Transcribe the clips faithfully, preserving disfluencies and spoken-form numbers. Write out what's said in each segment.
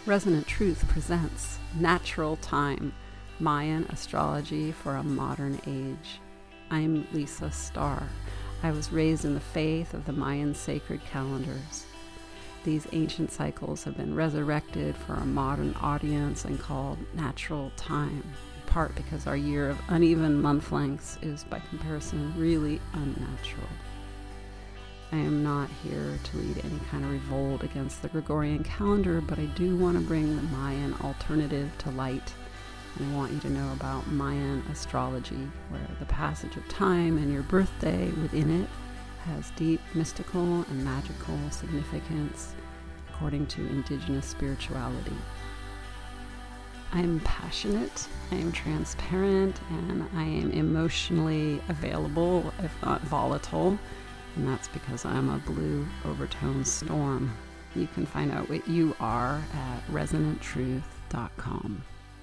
Resonant Truth presents Natural Time, Mayan Astrology for a Modern Age. I'm Lisa Starr. I was raised in the faith of the Mayan sacred calendars. These ancient cycles have been resurrected for a modern audience and called Natural Time, in part because our year of uneven month lengths is, by comparison, really unnatural. I am not here to lead any kind of revolt against the Gregorian calendar, but I do want to bring the Mayan alternative to light. And I want you to know about Mayan astrology, where the passage of time and your birthday within it has deep mystical and magical significance according to indigenous spirituality. I am passionate, I am transparent, and I am emotionally available, if not volatile. And that's because I'm a blue overtone storm. You can find out what you are at resonant truth dot com.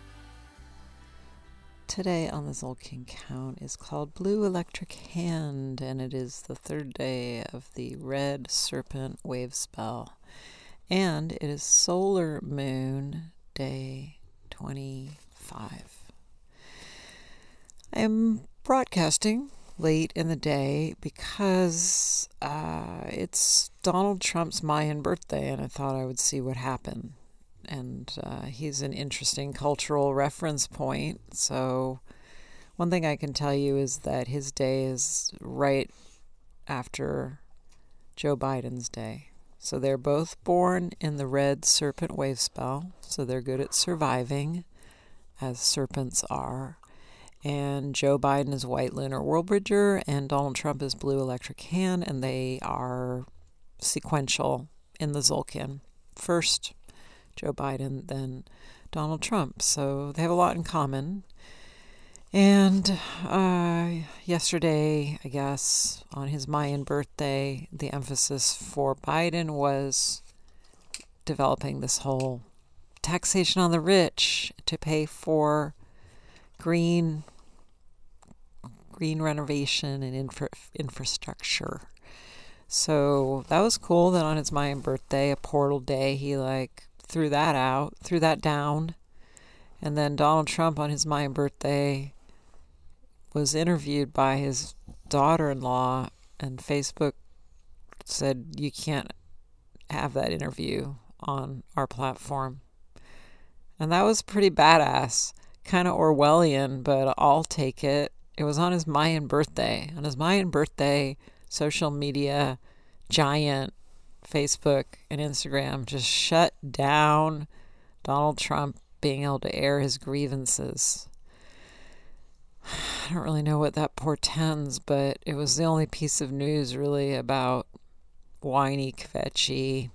Today on the Tzolk'in Count is called Blue Electric Hand, and it is the third day of the Red Serpent Wave Spell. And it is Solar Moon Day twenty-five. I am broadcasting late in the day because uh, it's Donald Trump's Mayan birthday, and I thought I would see what happened. And uh, he's an interesting cultural reference point. So one thing I can tell you is that his day is right after Joe Biden's day. So they're both born in the Red Serpent Wave Spell, so they're good at surviving, as serpents are. And Joe Biden is White Lunar World Bridger, and Donald Trump is Blue Electric Hand, and they are sequential in the Tzolk'in. First Joe Biden, then Donald Trump. So they have a lot in common. And uh, yesterday, I guess, on his Mayan birthday, the emphasis for Biden was developing this whole taxation on the rich to pay for green green renovation and infra- infrastructure. So that was cool that on his Mayan birthday, a portal day, he like threw that out, threw that down. And then Donald Trump on his Mayan birthday was interviewed by his daughter-in-law, and Facebook said, you can't have that interview on our platform. And that was pretty badass. Kind of Orwellian, but I'll take it. It was on his Mayan birthday. On his Mayan birthday, social media giant Facebook and Instagram just shut down Donald Trump being able to air his grievances. I don't really know what that portends, but it was the only piece of news really about whiny, kvetchy,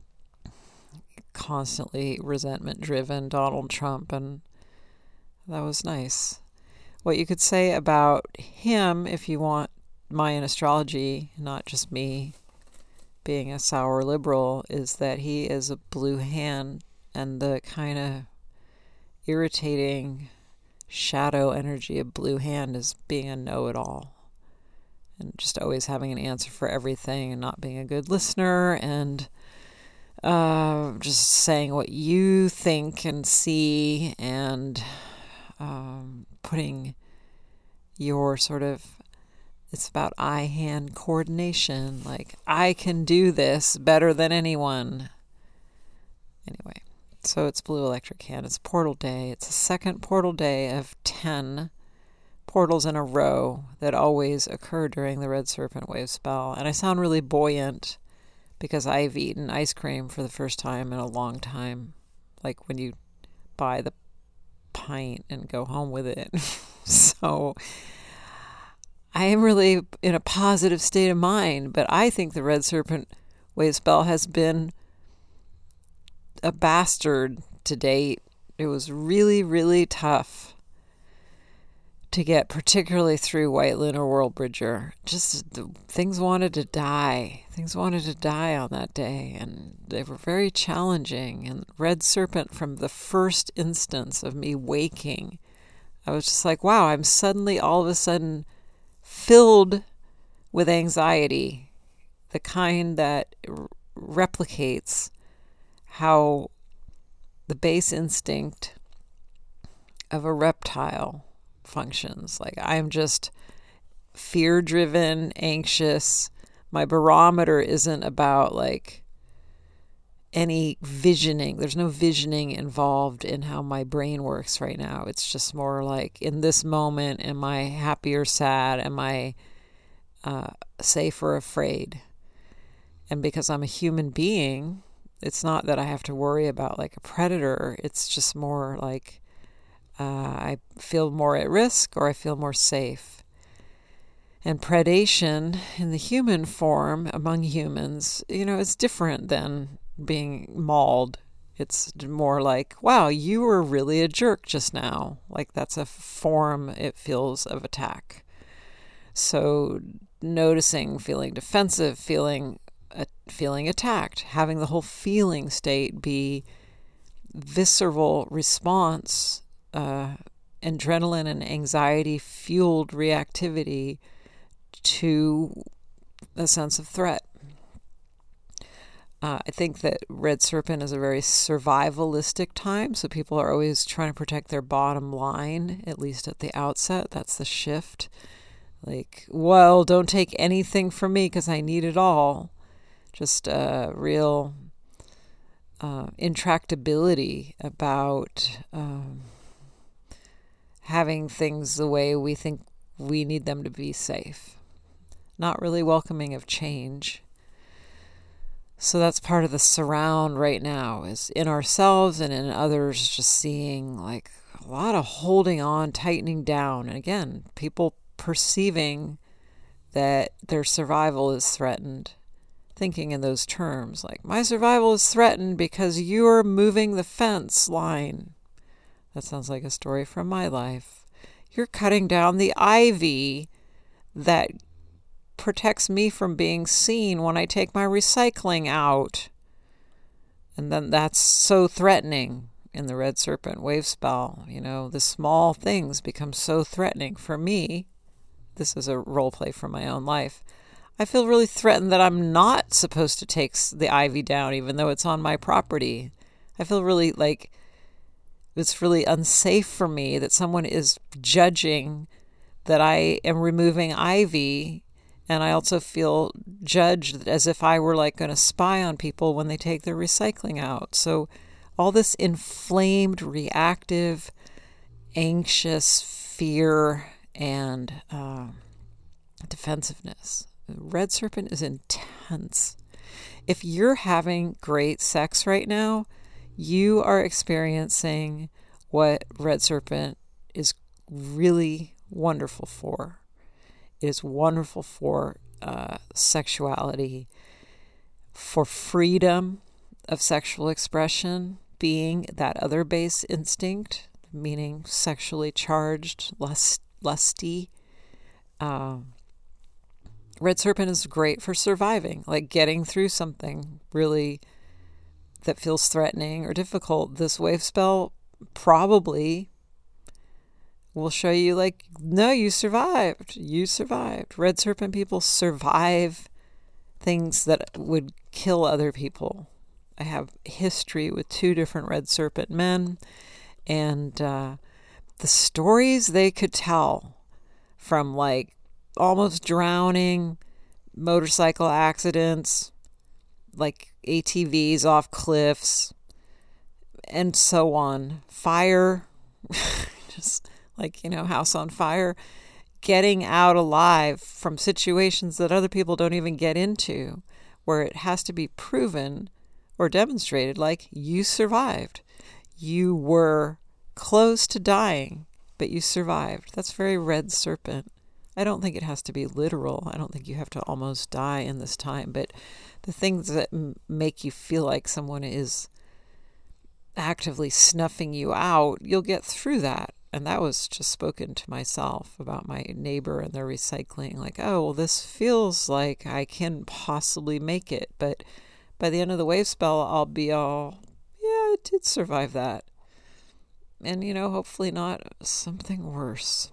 constantly resentment-driven Donald Trump, and that was nice. What you could say about him, if you want Mayan astrology, not just me being a sour liberal, is that he is a blue hand, and the kind of irritating shadow energy of blue hand is being a know-it-all and just always having an answer for everything and not being a good listener and uh, just saying what you think and see and um, putting your sort of, it's about eye-hand coordination, like, I can do this better than anyone. Anyway, so it's Blue Electric Hand. It's Portal Day. It's the second Portal Day of ten portals in a row that always occur during the Red Serpent Wave Spell. And I sound really buoyant because I've eaten ice cream for the first time in a long time. Like when you buy the pint and go home with it. So I am really in a positive state of mind, but I think the Red Serpent Wave Spell has been a bastard to date. It was really, really tough to get, particularly through White Lunar World Bridger. Just the, things wanted to die. Things wanted to die on that day, and they were very challenging. And Red Serpent, from the first instance of me waking, I was just like, wow, I'm suddenly all of a sudden filled with anxiety, the kind that r- replicates how the base instinct of a reptile functions. Like, I'm just fear-driven, anxious. My barometer isn't about like any visioning. There's no visioning involved in how my brain works right now. It's just more like, in this moment, am I happy or sad? Am I uh, safe or afraid? And because I'm a human being, it's not that I have to worry about like a predator. It's just more like uh, I feel more at risk or I feel more safe. And predation in the human form among humans, you know, is different than being mauled. It's more like, wow, you were really a jerk just now. Like, that's a form, it feels, of attack. So noticing, feeling defensive, feeling uh, feeling attacked, having the whole feeling state be visceral response, uh, adrenaline and anxiety fueled reactivity to a sense of threat. Uh, I think that Red Serpent is a very survivalistic time, so people are always trying to protect their bottom line, at least at the outset. That's the shift. Like, well, don't take anything from me because I need it all. Just a real uh, intractability about um, having things the way we think we need them to be safe. Not really welcoming of change. So that's part of the surround right now, is in ourselves and in others, just seeing like a lot of holding on, tightening down. And again, people perceiving that their survival is threatened, thinking in those terms, like, my survival is threatened because you're moving the fence line. That sounds like a story from my life. You're cutting down the ivy that protects me from being seen when I take my recycling out. And then that's so threatening in the Red Serpent wave spell. You know, the small things become so threatening for me. This is a role play from my own life. I feel really threatened that I'm not supposed to take the ivy down, even though it's on my property. I feel really like it's really unsafe for me that someone is judging that I am removing ivy. And I also feel judged as if I were like going to spy on people when they take their recycling out. So all this inflamed, reactive, anxious fear and uh, defensiveness. Red Serpent is intense. If you're having great sex right now, you are experiencing what Red Serpent is really wonderful for. It is wonderful for uh, sexuality, for freedom of sexual expression, being that other base instinct, meaning sexually charged, lust, lusty. Um, Red Serpent is great for surviving, like getting through something really that feels threatening or difficult. This wave spell probably will show you like, no, you survived. You survived. Red Serpent people survive things that would kill other people. I have history with two different Red Serpent men, and uh, the stories they could tell, from like almost drowning, motorcycle accidents, like A T Vs off cliffs, and so on. Fire, just like, you know, house on fire, getting out alive from situations that other people don't even get into, where it has to be proven or demonstrated, like, you survived. You were close to dying, but you survived. That's very Red Serpent. I don't think it has to be literal. I don't think you have to almost die in this time, but the things that m- make you feel like someone is actively snuffing you out, you'll get through that. And that was just spoken to myself about my neighbor and their recycling. Like, oh, well, this feels like I can possibly make it. But by the end of the wave spell, I'll be all, yeah, I did survive that. And, you know, hopefully not something worse.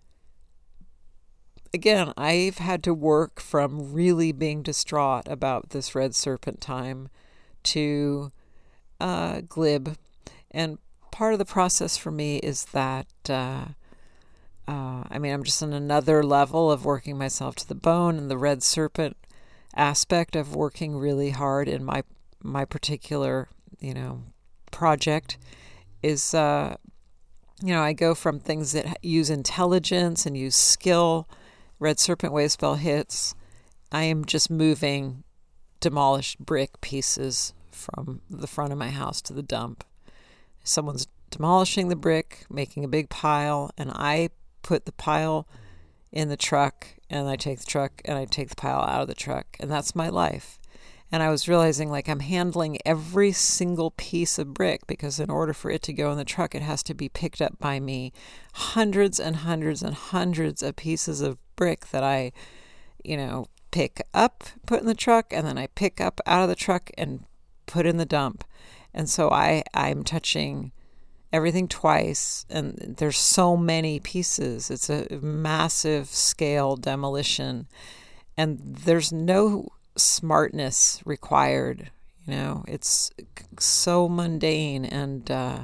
Again, I've had to work from really being distraught about this Red Serpent time to uh, glib And part of the process for me is that, uh, uh, I mean, I'm just on another level of working myself to the bone, and the red serpent aspect of working really hard in my my particular, you know, project is, uh, you know, I go from things that use intelligence and use skill. Red serpent wave spell hits. I am just moving demolished brick pieces from the front of my house to the dump. Someone's demolishing the brick, making a big pile, and I put the pile in the truck, and I take the truck, and I take the pile out of the truck, and that's my life. And I was realizing, like, I'm handling every single piece of brick, because in order for it to go in the truck, it has to be picked up by me. Hundreds and hundreds and hundreds of pieces of brick that I, you know, pick up, put in the truck, and then I pick up out of the truck and put in the dump. And so I, I'm touching everything twice, and there's so many pieces. It's a massive scale demolition, and there's no smartness required. You know, it's so mundane, and uh,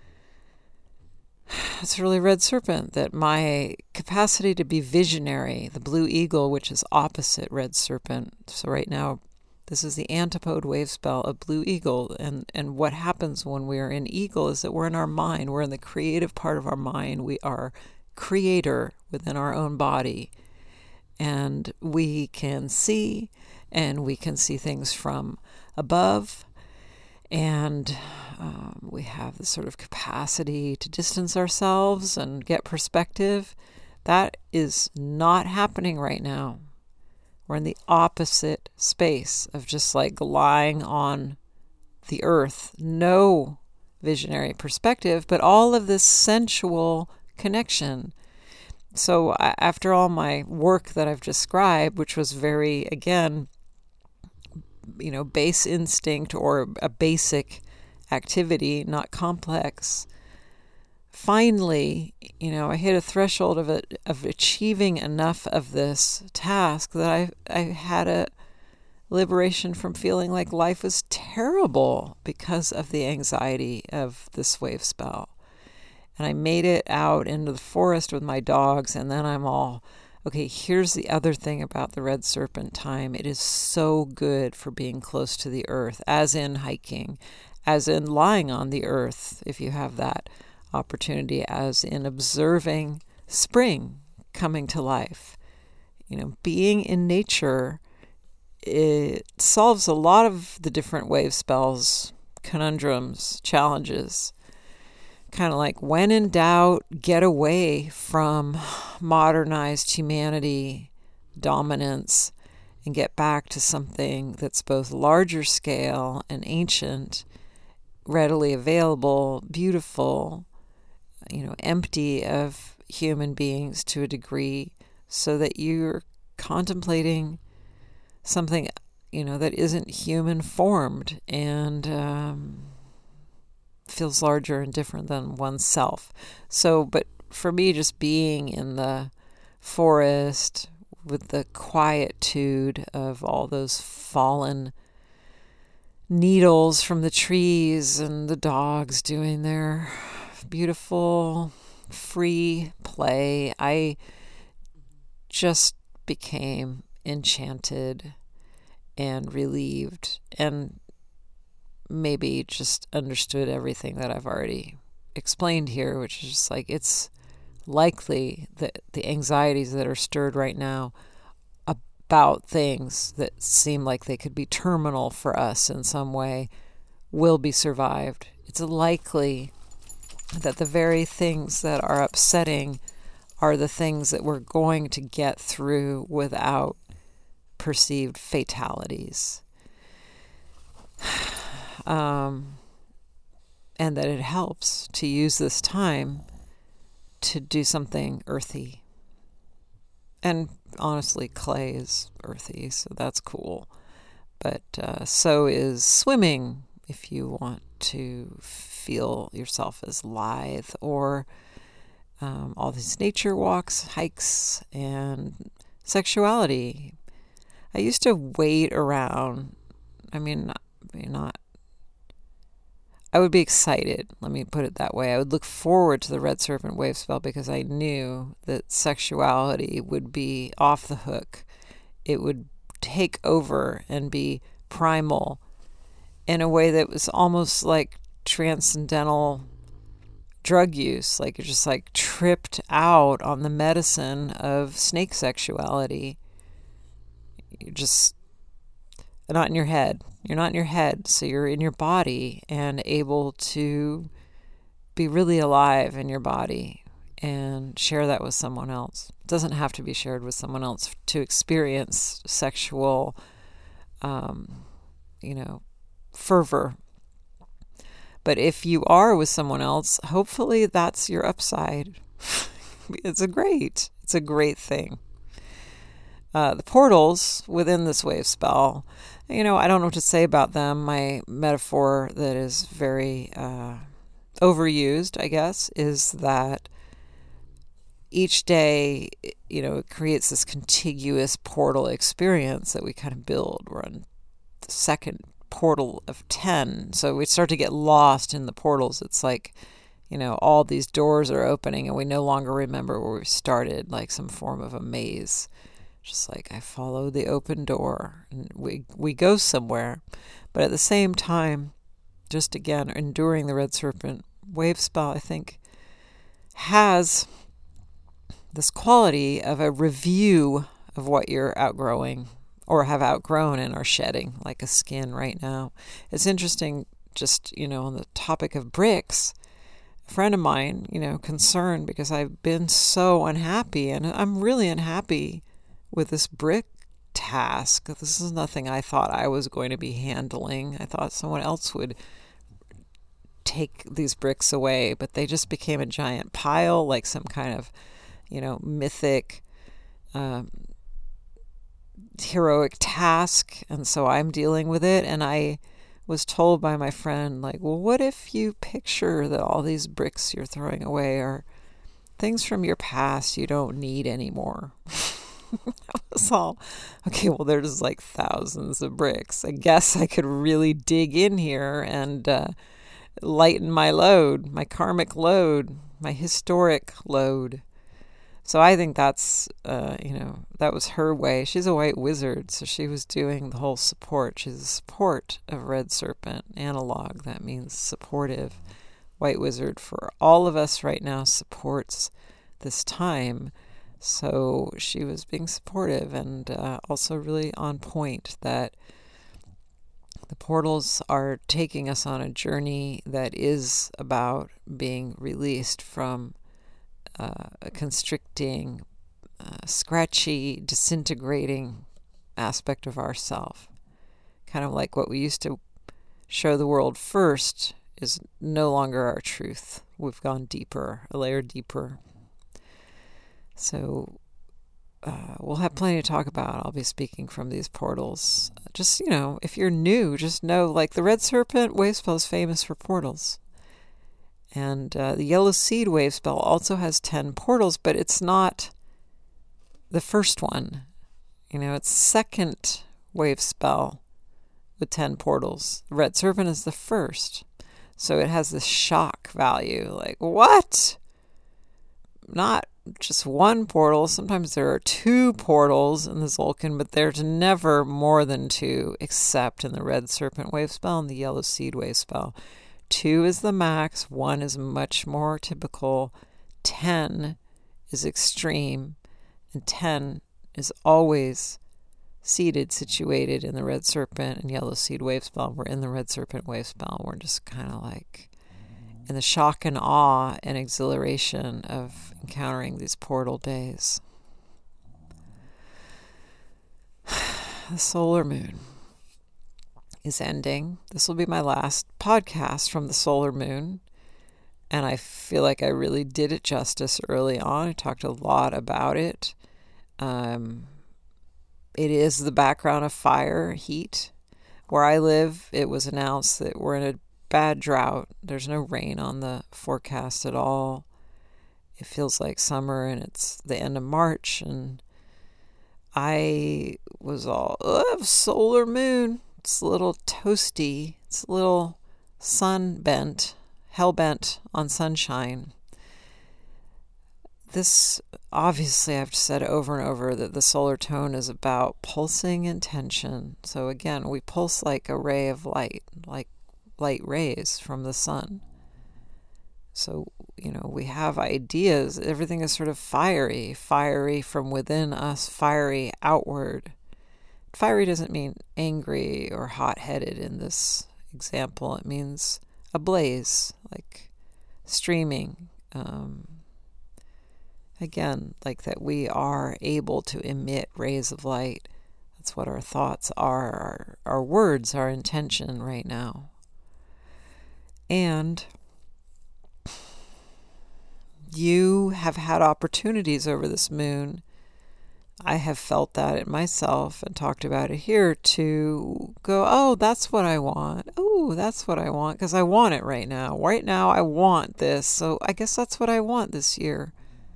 it's really red serpent that my capacity to be visionary, the blue eagle, which is opposite red serpent. So right now, this is the antipode wave spell of blue eagle. And, and what happens when we are in eagle is that we're in our mind. We're in the creative part of our mind. We are creator within our own body. And we can see, and we can see things from above. And um, we have this sort of capacity to distance ourselves and get perspective. That is not happening right now. We're in the opposite space of just like lying on the earth. No visionary perspective, but all of this sensual connection. So after all my work that I've described, which was very, again, you know, base instinct or a basic activity, not complex, finally, you know, I hit a threshold of it, of achieving enough of this task that I I had a liberation from feeling like life was terrible because of the anxiety of this wave spell. And I made it out into the forest with my dogs, and then I'm all, okay, here's the other thing about the red serpent time. It is so good for being close to the earth, as in hiking, as in lying on the earth, if you have that opportunity, as in observing spring coming to life. You know, being in nature, it solves a lot of the different wave spells, conundrums, challenges. Kind of like, when in doubt, get away from modernized humanity dominance and get back to something that's both larger scale and ancient, readily available, beautiful, you know, empty of human beings to a degree, so that you're contemplating something, you know, that isn't human formed and um, feels larger and different than oneself. So, but for me, just being in the forest with the quietude of all those fallen needles from the trees and the dogs doing their beautiful free play, I just became enchanted and relieved, and maybe just understood everything that I've already explained here, which is just like, it's likely that the anxieties that are stirred right now about things that seem like they could be terminal for us in some way will be survived. It's likely that the very things that are upsetting are the things that we're going to get through without perceived fatalities. Um, and that it helps to use this time to do something earthy. And honestly, clay is earthy, so that's cool. But uh, so is swimming, if you want to feel yourself as lithe, or um, all these nature walks, hikes, and sexuality. I used to wait around, I mean, not, not I would be excited, let me put it that way. I would look forward to the Red Serpent wave spell because I knew that sexuality would be off the hook. It would take over and be primal in a way that was almost like transcendental drug use. Like you're just like tripped out on the medicine of snake sexuality. You're just not in your head. You're not in your head, so you're in your body and able to be really alive in your body and share that with someone else. It doesn't have to be shared with someone else to experience sexual, um, you know, fervor. But if you are with someone else, hopefully that's your upside. It's a great, it's a great thing. Uh, the portals within this wave spell, you know, I don't know what to say about them. My metaphor that is very uh, overused, I guess, is that each day, you know, it creates this contiguous portal experience that we kind of build. We're on the second portal of ten, so we start to get lost in the portals. It's like, you know, all these doors are opening and we no longer remember where we started, like some form of a maze. Just like I follow the open door and we we go somewhere. But at the same time, just again, enduring the Red Serpent wave spell, I think, has this quality of a review of what you're outgrowing or have outgrown and are shedding, like a skin right now. It's interesting, just, you know, on the topic of bricks, a friend of mine, you know, concerned because I've been so unhappy, and I'm really unhappy with this brick task. This is nothing I thought I was going to be handling. I thought someone else would take these bricks away, but they just became a giant pile, like some kind of, you know, mythic, um, heroic task. And so I'm dealing with it. And I was told by my friend, like, well, what if you picture that all these bricks you're throwing away are things from your past you don't need anymore? I was all, okay, well, there's like thousands of bricks. I guess I could really dig in here and uh, lighten my load, my karmic load, my historic load. So I think that's, uh, you know, that was her way. She's a white wizard, so she was doing the whole support. She's a support of Red Serpent analog. That means supportive. White wizard for all of us right now supports this time. So she was being supportive and uh, also really on point that the portals are taking us on a journey that is about being released from uh, a constricting, uh, scratchy, disintegrating aspect of ourself. Kind of like what we used to show the world first is no longer our truth. We've gone deeper, a layer deeper. So uh, we'll have plenty to talk about. I'll be speaking from these portals. Just, you know, if you're new, just know, like, the Red Serpent wave spell is famous for portals. And uh, the Yellow Seed wave spell also has ten portals, but it's not the first one. You know, it's second wave spell with ten portals. The Red Serpent is the first. So it has this shock value. Like, what? Not just one portal. Sometimes there are two portals in the Tzolk'in, but there's never more than two, except in the Red Serpent wave spell and the Yellow Seed wave spell. Two is the max. One is much more typical. Ten is extreme. And ten is always seated, situated in the Red Serpent and Yellow Seed wave spell. We're in the Red Serpent wave spell. We're just kind of like in the shock and awe and exhilaration of encountering these portal days. The solar moon is ending. This will be my last podcast from the solar moon, and I feel like I really did it justice early on. I talked a lot about it. Um, it is the background of fire, heat. Where I live, it was announced that we're in a bad drought. There's no rain on the forecast at all. It feels like summer and it's the end of March, and I was all, oh, solar moon. It's a little toasty. It's a little sun-bent, hell-bent on sunshine. This, obviously, I've said over and over that the solar tone is about pulsing intention. So again, we pulse like a ray of light, like light rays from the sun. So, you know, we have ideas. Everything is sort of fiery, fiery from within us, fiery outward. Fiery doesn't mean angry or hot-headed in this example. It means ablaze, like streaming. Um, again, like that we are able to emit rays of light. That's what our thoughts are, our, our words, our intention right now. And you have had opportunities over this moon. I have felt that in myself and talked about it here to go, oh, that's what I want. Oh, that's what I want because I want it right now. Right now I want this. So I guess that's what I want this year.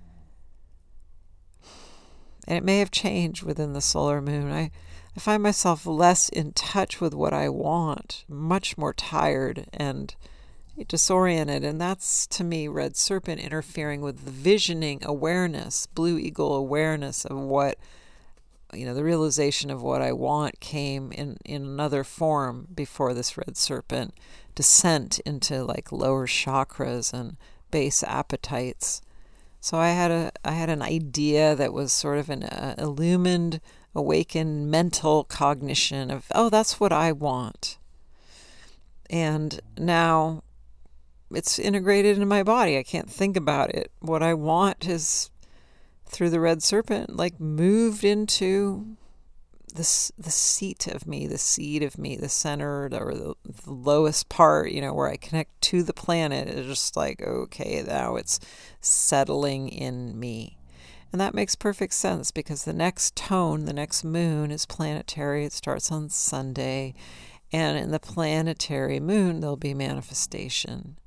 And it may have changed within the solar moon. I, I find myself less in touch with what I want, much more tired and disoriented. And that's, to me, Red Serpent interfering with the visioning awareness, Blue Eagle awareness of what, you know, the realization of what I want came in, in another form before this Red Serpent descent into like lower chakras and base appetites. So I had a I had an idea that was sort of an uh, illumined, awakened mental cognition of, oh, that's what I want. And now it's integrated into my body. I can't think about it. What I want is, through the Red Serpent, like moved into this the seat of me, the seed of me, the center or the, the lowest part, you know, where I connect to the planet. It's just like, okay, now it's settling in me. And that makes perfect sense because the next tone, the next moon is planetary. It starts on Sunday. And in the planetary moon, there'll be manifestation.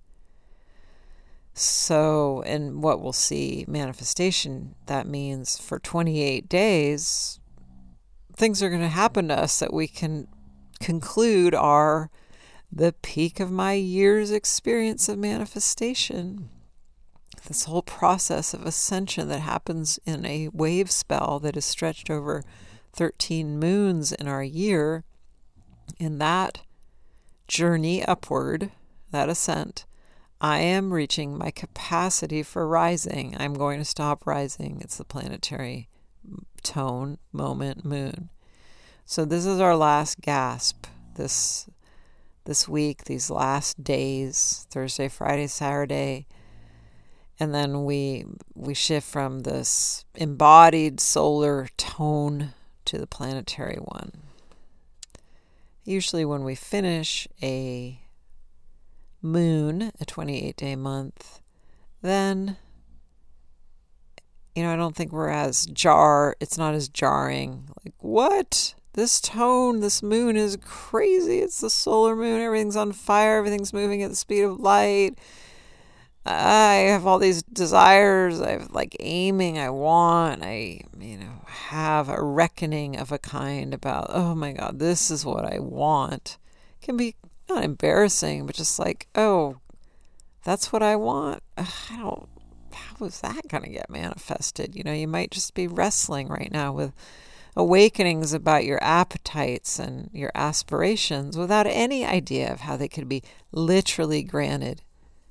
So, and what we'll see, manifestation, that means for twenty-eight days, things are going to happen to us that we can conclude are the peak of my year's experience of manifestation. This whole process of ascension that happens in a wave spell that is stretched over thirteen moons in our year, in that journey upward, that ascent, I am reaching my capacity for rising. I'm going to stop rising. It's the planetary tone, moment, moon. So this is our last gasp this this week, these last days, Thursday, Friday, Saturday. And then we we shift from this embodied solar tone to the planetary one. Usually when we finish a moon, a twenty-eight day month, then, you know, I don't think we're as jar, it's not as jarring. Like, what? This tone, this moon is crazy. It's the solar moon. Everything's on fire. Everything's moving at the speed of light. I have all these desires. I have like aiming. I want. I, you know, have a reckoning of a kind about, oh my God, this is what I want. It can be not embarrassing, but just like, oh, that's what I want. I don't, how is that going to get manifested? You know, you might just be wrestling right now with awakenings about your appetites and your aspirations without any idea of how they could be literally granted.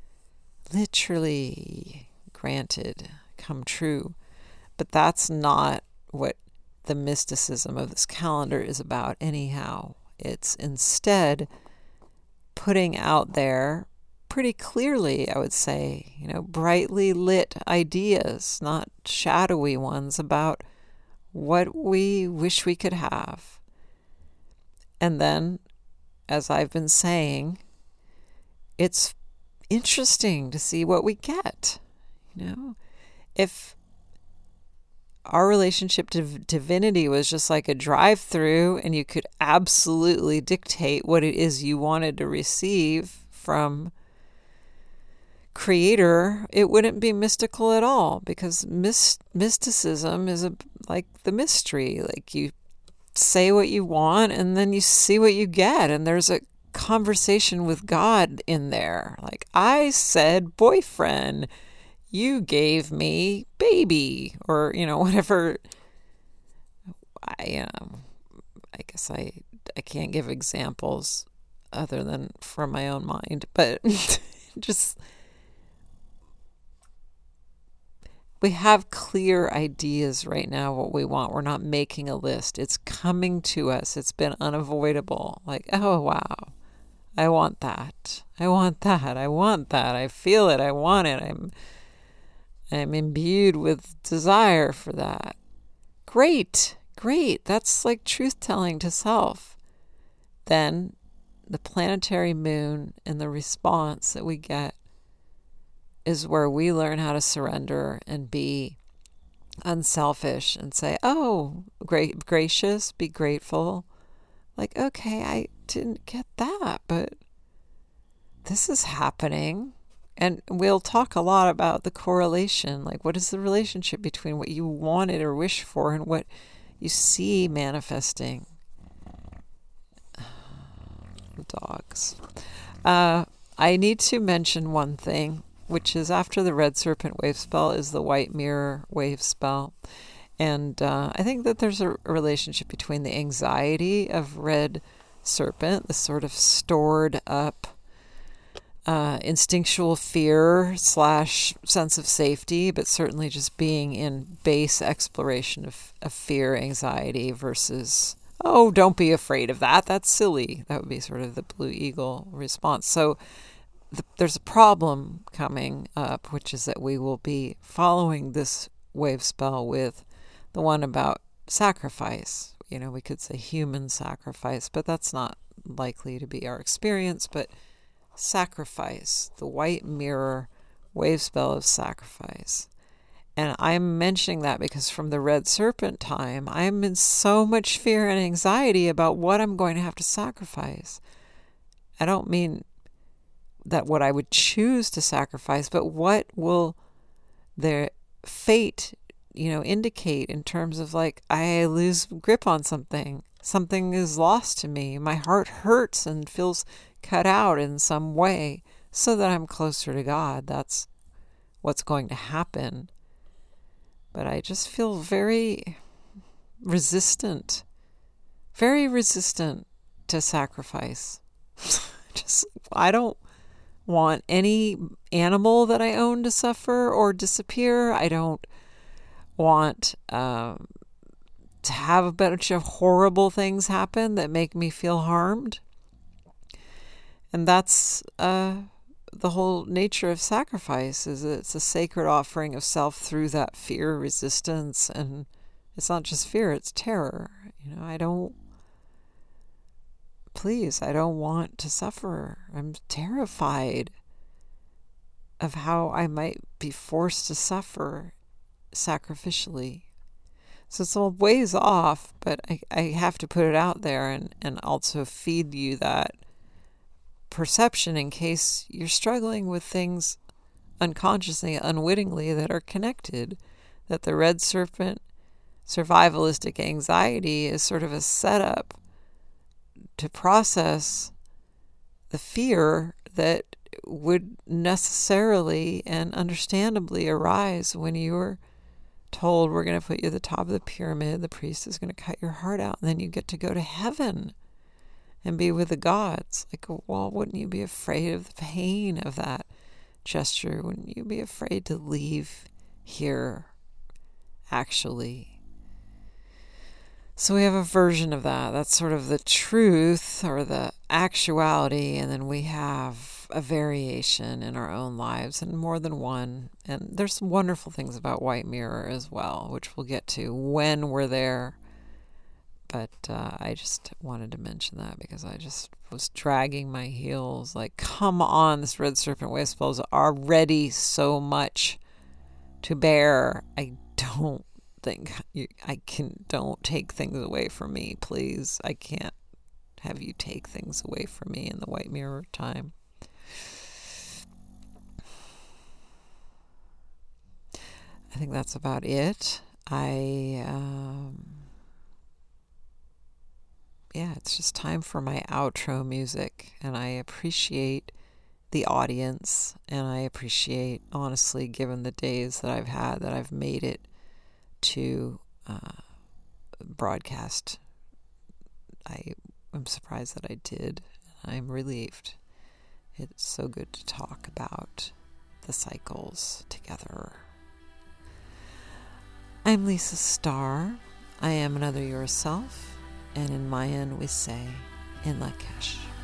Literally granted, come true. But that's not what the mysticism of this calendar is about anyhow. It's instead putting out there pretty clearly, I would say, you know, brightly lit ideas, not shadowy ones, about what we wish we could have. And then, as I've been saying, it's interesting to see what we get. You know, if our relationship to divinity was just like a drive-through and you could absolutely dictate what it is you wanted to receive from Creator, it wouldn't be mystical at all, because myst- mysticism is a, like the mystery. Like, you say what you want and then you see what you get, and there's a conversation with God in there. Like, I said boyfriend, you gave me baby, or, you know, whatever. I um, I guess I I can't give examples other than from my own mind, but just we have clear ideas right now what we want. We're not making a list. It's coming to us. It's been unavoidable. Like, oh, wow. I want that. I want that. I want that. I feel it. I want it. I'm I'm imbued with desire for that. Great. Great. That's like truth-telling to self. Then the planetary moon and the response that we get is where we learn how to surrender and be unselfish and say, oh, great, gracious, be grateful. Like, okay, I didn't get that, but this is happening. And we'll talk a lot about the correlation. Like, what is the relationship between what you wanted or wished for and what you see manifesting? Dogs. Uh, I need to mention one thing, which is after the red serpent wave spell is the white mirror wave spell. And uh, I think that there's a relationship between the anxiety of red serpent, the sort of stored up uh, instinctual fear slash sense of safety, but certainly just being in base exploration of, of fear, anxiety versus, oh, don't be afraid of that. That's silly. That would be sort of the blue eagle response. So the, there's a problem coming up, which is that we will be following this wave spell with the one about sacrifice. You know, we could say human sacrifice, but that's not likely to be our experience. But sacrifice, the white mirror wave spell of sacrifice. And I'm mentioning that because from the red serpent time, I'm in so much fear and anxiety about what I'm going to have to sacrifice. I don't mean that what I would choose to sacrifice, but what will their fate, you know, indicate in terms of, like, I lose grip on something. Something is lost to me. My heart hurts and feels cut out in some way so that I'm closer to God. That's what's going to happen. But I just feel very resistant, very resistant to sacrifice. Just, I don't want any animal that I own to suffer or disappear. I don't want um, to have a bunch of horrible things happen that make me feel harmed. And that's uh, the whole nature of sacrifice, is it's a sacred offering of self through that fear, resistance, and it's not just fear, it's terror. You know, I don't, please, I don't want to suffer. I'm terrified of how I might be forced to suffer sacrificially. So it's a ways off, but I, I have to put it out there and, and also feed you that perception in case you're struggling with things unconsciously, unwittingly, that are connected. That the red serpent survivalistic anxiety is sort of a setup to process the fear that would necessarily and understandably arise when you're told, we're going to put you at the top of the pyramid, the priest is going to cut your heart out, and then you get to go to heaven and be with the gods. Like, well, wouldn't you be afraid of the pain of that gesture? Wouldn't you be afraid to leave here, actually? So we have a version of that. That's sort of the truth or the actuality, and then we have a variation in our own lives, and more than one. And there's some wonderful things about White Mirror as well, which we'll get to when we're there. But uh, I just wanted to mention that because I just was dragging my heels. Like, come on, this red serpent wave spell is already so much to bear. I don't think you, I can, don't take things away from me, please. I can't have you take things away from me in the White Mirror time. I think that's about it. I, um... yeah, it's just time for my outro music, and I appreciate the audience, and I appreciate, honestly, given the days that I've had, that I've made it to uh, broadcast. I am surprised that I did. I'm relieved. It's so good to talk about the cycles together. I'm Lisa Starr. I am another yourself, and in Mayan we say, in Lakesh.